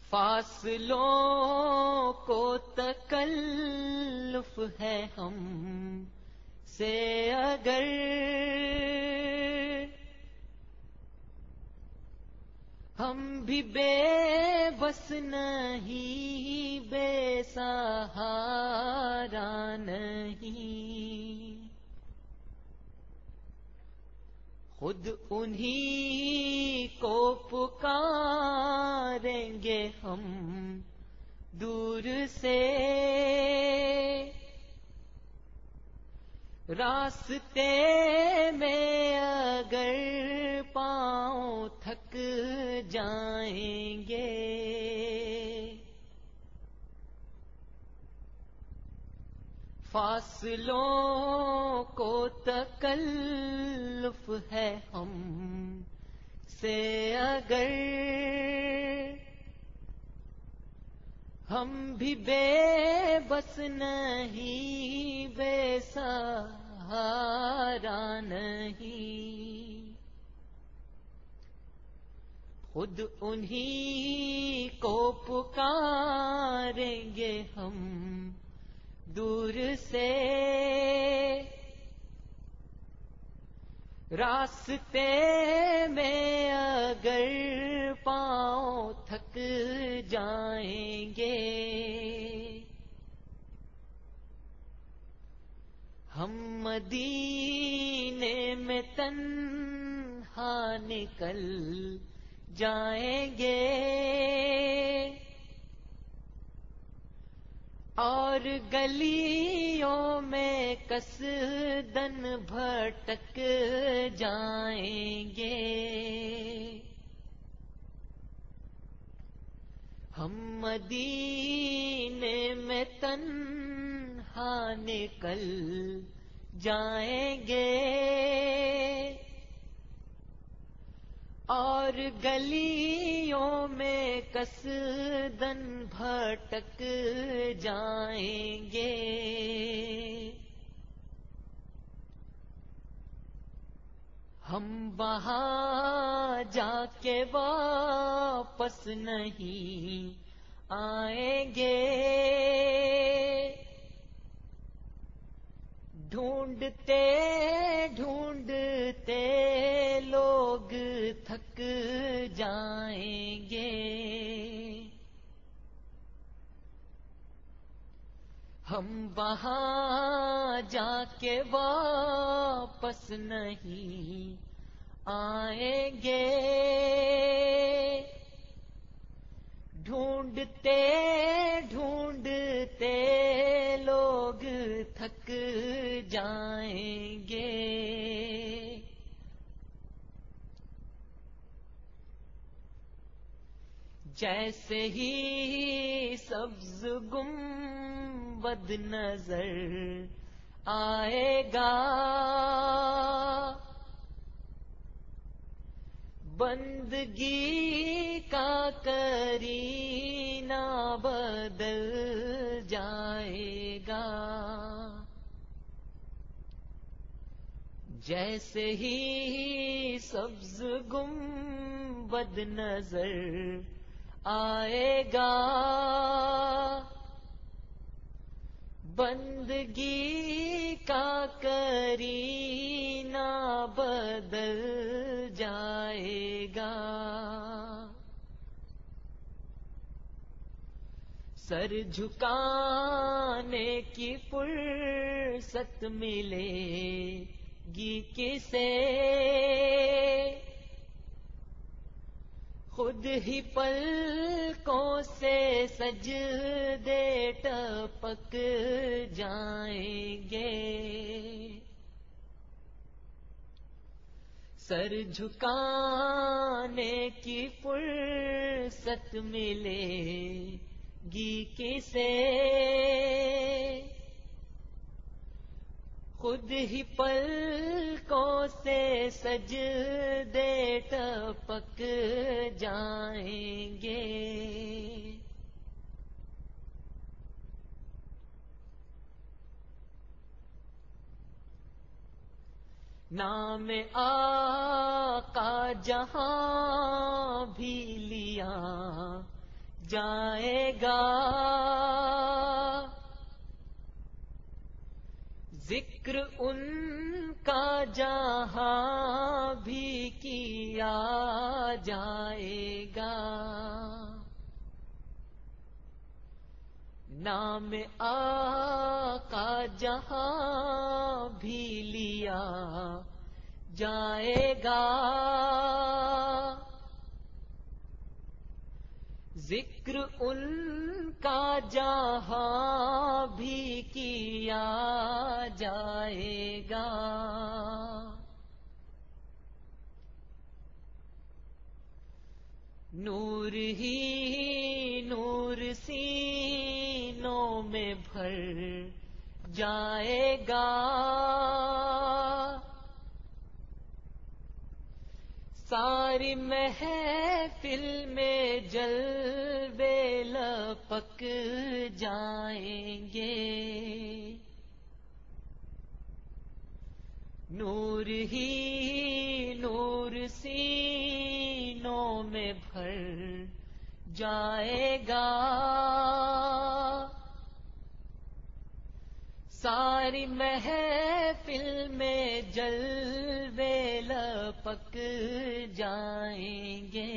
فاصلوں کو تکلف ہے ہم سے اگر ہم بھی بے بس نہیں، بے سہارا نہیں، خود انہی کو پکاریں گے ہم دور سے، راستے میں اگر پاؤں تھک جائیں گے، فاصلوں کو تکلف ہے ہم سے اگر ہم بھی بے بس نہیں، بے سہارا نہیں، خود انہی کو پکاریں گے ہم دور سے، راستے میں اگر پاؤں تھک جائیں گے، ہم مدینے میں تنہا نکل جائیں گے، اور گلیوں میں قصدن بھٹک جائیں گے، ہم مدینے میں تنہا نکل جائیں گے، اور گلیوں میں قصدن بھٹک جائیں گے، ہم وہاں جا کے واپس نہیں آئیں گے، ڈھونڈتے ڈھونڈتے لوگ تھک جائیں گے، ہم وہاں جا کے واپس نہیں آئیں گے، ڈھونڈتے ڈھونڈتے لوگ تھک جائیں گے، جیسے ہی سبز گنبد نظر آئے گا، بندگی کا کرینہ بدل جائے گا، جیسے ہی سبز گنبد نظر آئے گا، بندگی کا کرینہ بدل جائے گا، سر جھکانے کی فرصت ملے گی کسے، خود ہی پلکوں سے سجدے ٹپک جائیں گے، سر جھکانے کی فرصت ملے گی کسے، خود ہی پلکوں سے سجدے ٹپک جائیں گے، نام آقا جہاں بھی لیا جائے گا، ذکر ان کا جہاں بھی کیا جائے گا، نام آقا جہاں بھی لیا جائے گا، ذکر ان کا جہاں بھی کیا جائے گا، نور ہی نور سینوں میں بھر جائے گا، ساری محفل میں جلوے لپک جائیں گے، نور ہی نور سینوں میں بھر جائے گا، ساری محفل میں جلوے لپک جائیں گے،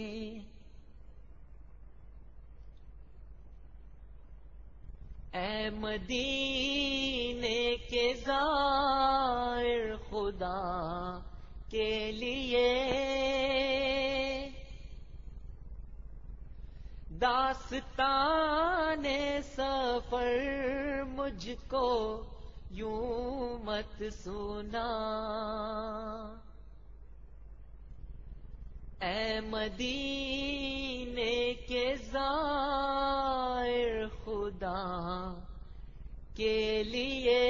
اے مدینے کے زائر خدا کے لیے داستان سفر مجھ کو یوں مت سنا، اے مدینے کے زائر خدا کے لیے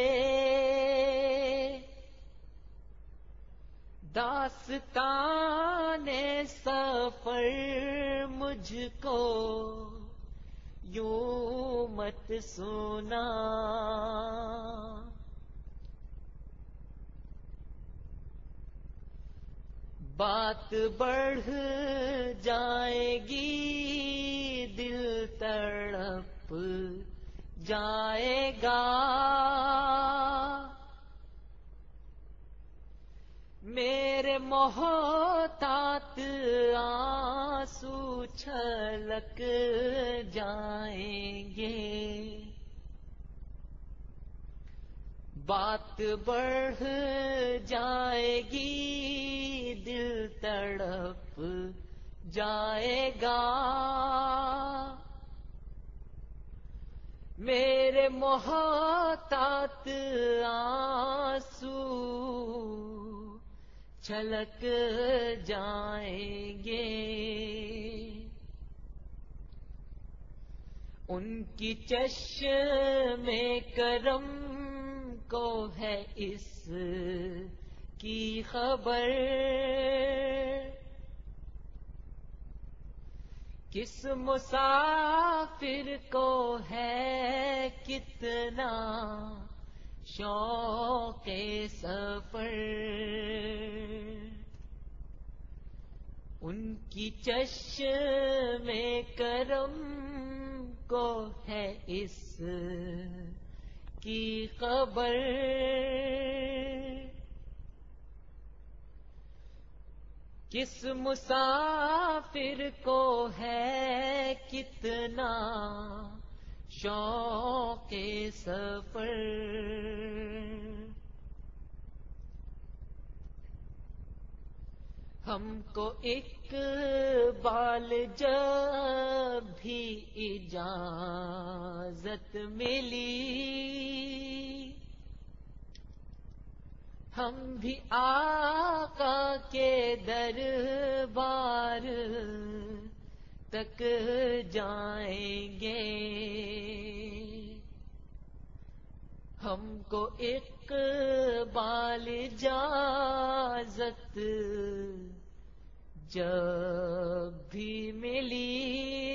داستان سفر مجھ کو یوں مت سنا، بات بڑھ جائے گی دل تڑپ جائے گا، میرے محتاط آنسو چھلک جائیں گے، بات بڑھ جائے گی دل تڑپ جائے گا، میرے محتاط آنسو چھلک جائیں گے، ان کی چشم کرم کو ہے اس کی خبر، کس مسافر کو ہے کتنا شوق سفر، ان کی چشم کرم کو ہے اس کی خبر، کس مسافر کو ہے کتنا شوق سفر، ہم کو اقبال جب بھی اجازت ملی، ہم بھی آقا کے دربار تک جائیں گے، ہم کو اقبال اجازت جب بھی ملی،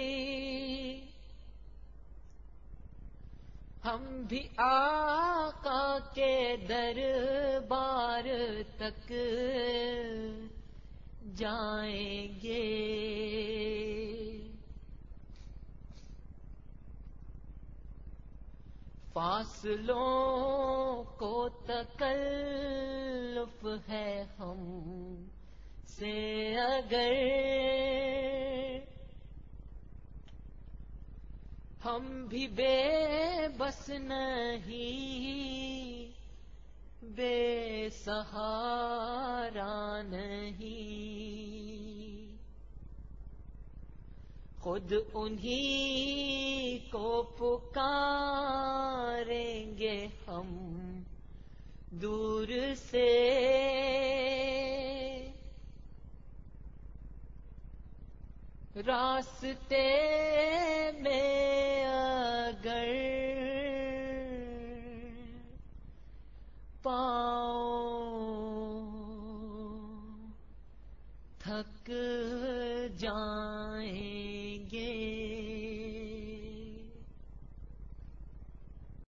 ہم بھی آقا کے دربار تک جائیں گے، فاصلوں کو تکلف ہے ہم سے اگر ہم بھی بے بس نہیں، بے سہارا نہیں، خود انہی کو پکاریں گے ہم دور سے، راستے میں